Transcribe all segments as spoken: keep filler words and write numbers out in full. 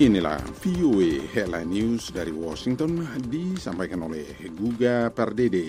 Inilah V O A Headline News dari Washington disampaikan oleh Guga Pardede.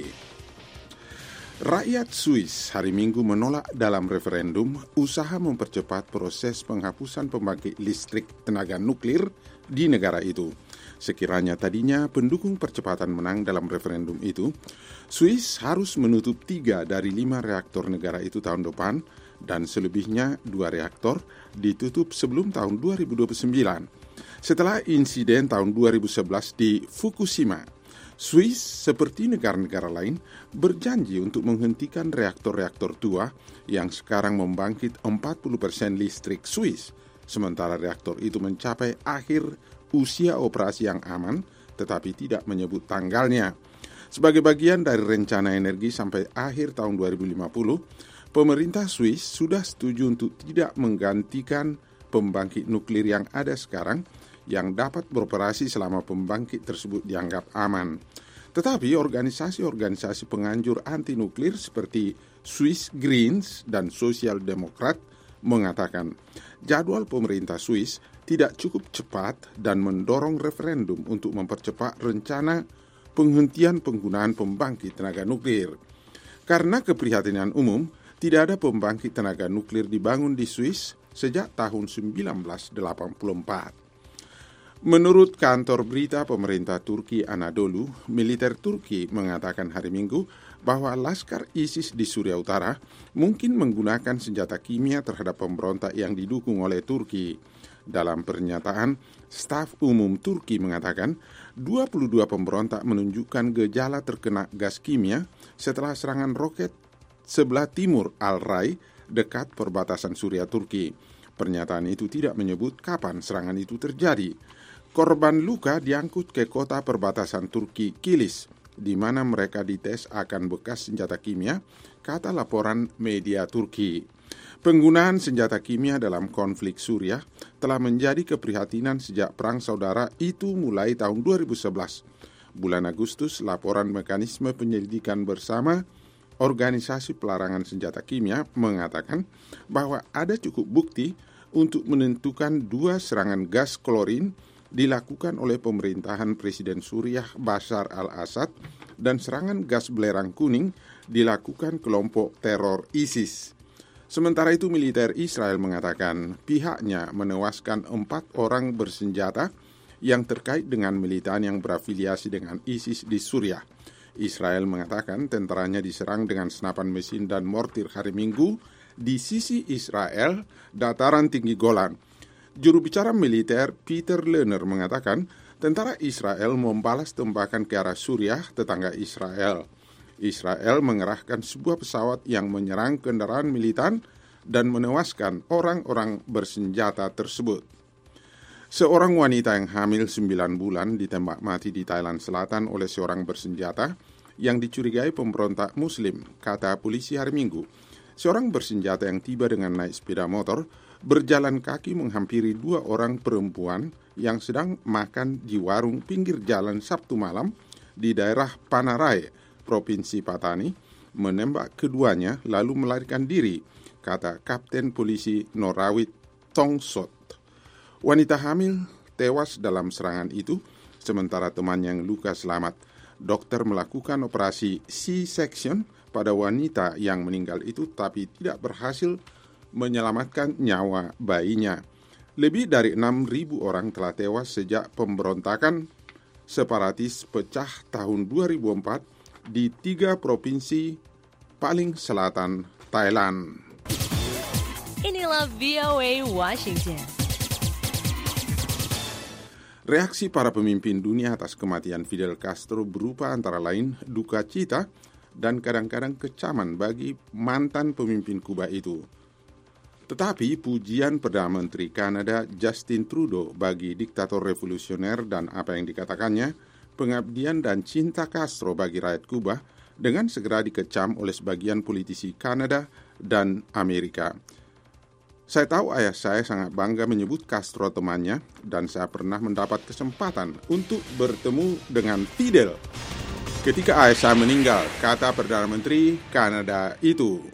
Rakyat Swiss hari Minggu menolak dalam referendum usaha mempercepat proses penghapusan pembangkit listrik tenaga nuklir di negara itu. Sekiranya tadinya pendukung percepatan menang dalam referendum itu, Swiss harus menutup tiga dari lima reaktor negara itu tahun depan dan selebihnya dua reaktor ditutup sebelum tahun dua ribu dua puluh sembilan. Setelah insiden tahun dua ribu sebelas di Fukushima, Swiss seperti negara-negara lain berjanji untuk menghentikan reaktor-reaktor tua yang sekarang membangkit empat puluh persen listrik Swiss, sementara reaktor itu mencapai akhir usia operasi yang aman, tetapi tidak menyebut tanggalnya. Sebagai bagian dari rencana energi sampai akhir tahun dua ribu lima puluh, pemerintah Swiss sudah setuju untuk tidak menggantikan pembangkit nuklir yang ada sekarang yang dapat beroperasi selama pembangkit tersebut dianggap aman. Tetapi organisasi-organisasi penganjur anti-nuklir seperti Swiss Greens dan Sosial Demokrat mengatakan jadwal pemerintah Swiss tidak cukup cepat dan mendorong referendum untuk mempercepat rencana penghentian penggunaan pembangkit tenaga nuklir. Karena keprihatinan umum, tidak ada pembangkit tenaga nuklir dibangun di Swiss sejak tahun seribu sembilan ratus delapan puluh empat. Menurut kantor berita pemerintah Turki Anadolu, militer Turki mengatakan hari Minggu bahwa Laskar ISIS di Suriah Utara mungkin menggunakan senjata kimia terhadap pemberontak yang didukung oleh Turki. Dalam pernyataan, staf umum Turki mengatakan dua puluh dua pemberontak menunjukkan gejala terkena gas kimia setelah serangan roket sebelah timur Al-Ray dekat perbatasan Suriah Turki. Pernyataan itu tidak menyebut kapan serangan itu terjadi. Korban luka diangkut ke kota perbatasan Turki Kilis, di mana mereka dites akan bekas senjata kimia, kata laporan media Turki. Penggunaan senjata kimia dalam konflik Suriah telah menjadi keprihatinan sejak Perang Saudara itu mulai tahun dua ribu sebelas. Bulan Agustus, laporan mekanisme penyelidikan bersama Organisasi Pelarangan Senjata Kimia mengatakan bahwa ada cukup bukti untuk menentukan dua serangan gas klorin dilakukan oleh pemerintahan Presiden Suriah Bashar al-Assad dan serangan gas belerang kuning dilakukan kelompok teror ISIS. Sementara itu militer Israel mengatakan pihaknya menewaskan empat orang bersenjata yang terkait dengan militan yang berafiliasi dengan ISIS di Suriah. Israel mengatakan tentaranya diserang dengan senapan mesin dan mortir hari Minggu di sisi Israel, dataran tinggi Golan. Juru bicara militer Peter Lerner mengatakan tentara Israel membalas tembakan ke arah Suriah, tetangga Israel. Israel mengerahkan sebuah pesawat yang menyerang kendaraan militan dan menewaskan orang-orang bersenjata tersebut. Seorang wanita yang hamil sembilan bulan ditembak mati di Thailand Selatan oleh seorang bersenjata yang dicurigai pemberontak Muslim, kata polisi hari Minggu. Seorang bersenjata yang tiba dengan naik sepeda motor berjalan kaki menghampiri dua orang perempuan yang sedang makan di warung pinggir jalan Sabtu malam di daerah Panarai, Provinsi Patani, menembak keduanya lalu melarikan diri, kata Kapten Polisi Norawit Tongsot. Wanita hamil tewas dalam serangan itu, sementara teman yang luka selamat. Dokter melakukan operasi C-section pada wanita yang meninggal itu, tapi tidak berhasil menyelamatkan nyawa bayinya. Lebih dari enam ribu orang telah tewas sejak pemberontakan separatis pecah tahun dua ribu empat di tiga provinsi paling selatan Thailand. Inilah V O A Washington. Reaksi para pemimpin dunia atas kematian Fidel Castro berupa antara lain duka cita dan kadang-kadang kecaman bagi mantan pemimpin Kuba itu. Tetapi pujian Perdana Menteri Kanada Justin Trudeau bagi diktator revolusioner dan apa yang dikatakannya, pengabdian dan cinta Castro bagi rakyat Kuba dengan segera dikecam oleh sebagian politisi Kanada dan Amerika. Saya tahu ayah saya sangat bangga menyebut Castro temannya dan saya pernah mendapat kesempatan untuk bertemu dengan Fidel ketika ayah saya meninggal, kata Perdana Menteri Kanada itu.